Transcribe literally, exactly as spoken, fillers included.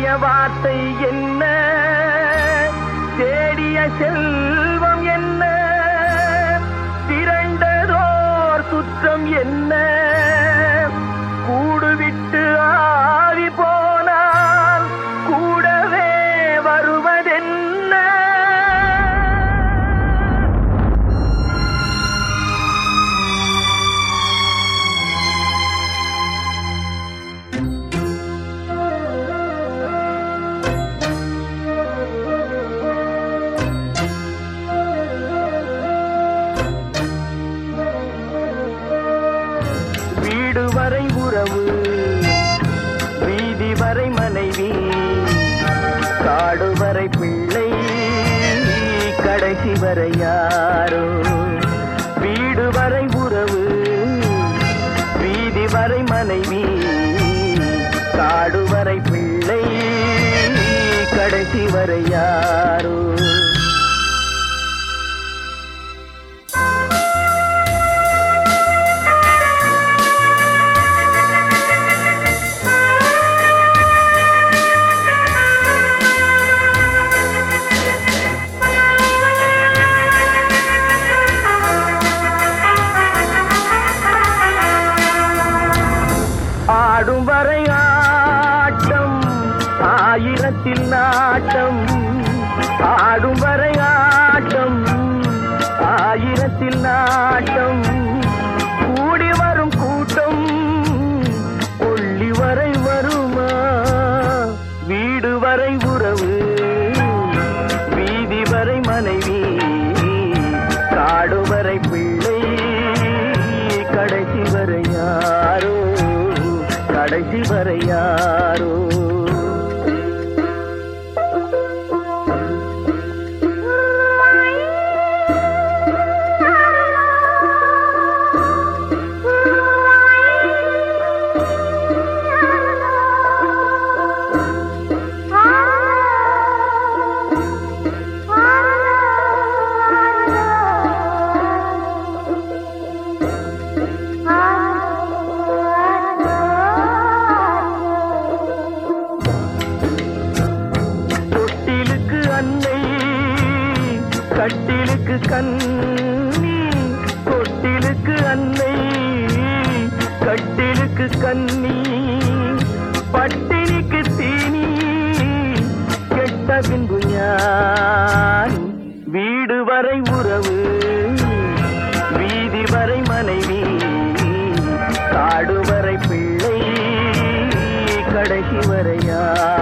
வார்த்தை என்ன, தேடிய செல்வம் என்ன, திரண்டதோர் சுற்றம் என்ன, கூடுவிட்டு ஆவி போனால் கூடவே வருவதென்ன. வீடு வரை உறவு, வீதி வரை மனைவி, காடு வரை பிள்ளை, கடைசி வரை யாரோ. வீடு வரை உறவு, வீதி வரை மனைவி, காடு வரை பிள்ளை, கடைசி வரை யாரோ. ஆடும் வரை ஆட்டம், ஆயிரத்தில் நாட்டம், ஆடும் வரை ஆட்டம், ஆயிரத்தில் நாட்டம், கூடி வரும் கூட்டம் கொள்ளி வரை வருமா. வீடு வரை உறவு, வீதி வரை மனைவி, காடு வரை பிள்ளை, கடைசி வரை யாரோ, கடைசி வரை யாரோ. கட்டிலுக்கு கண்ணி, தொட்டிலுக்கு அன்னை, கட்டிலுக்கு கண்ணி, பட்டினிக்கு தீனி, கெட்ட பின்பு ஞானி. வீடு வரை உறவு, வீதி வரை மனைவி, காடு வரை பிள்ளை, கடைசி வரை யார்.